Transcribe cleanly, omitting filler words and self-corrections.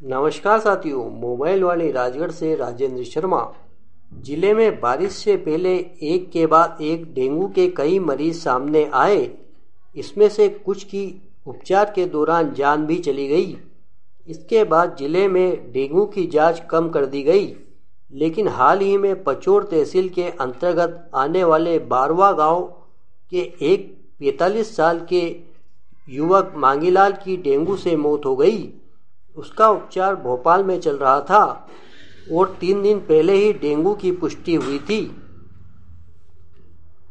नमस्कार साथियों, मोबाइल वाले राजगढ़ से राजेंद्र शर्मा। जिले में बारिश से पहले एक के बाद एक डेंगू के कई मरीज सामने आए। इसमें से कुछ की उपचार के दौरान जान भी चली गई। इसके बाद जिले में डेंगू की जांच कम कर दी गई, लेकिन हाल ही में पचोर तहसील के अंतर्गत आने वाले बारवा गांव के एक 45 साल के युवक मांगीलाल की डेंगू से मौत हो गई। उसका उपचार भोपाल में चल रहा था और 3 दिन पहले ही डेंगू की पुष्टि हुई थी।